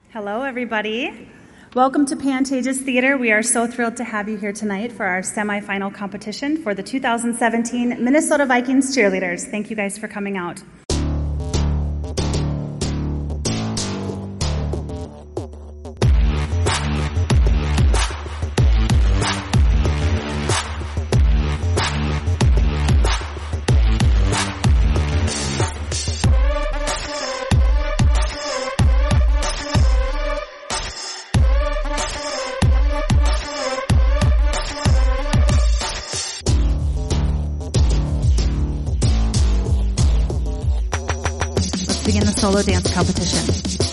Hello, everybody. Welcome to Pantages Theater. We are so thrilled to have you here tonight for our semifinal competition for the 2017 Minnesota Vikings cheerleaders. Thank you guys for coming out. Begin the solo dance competition.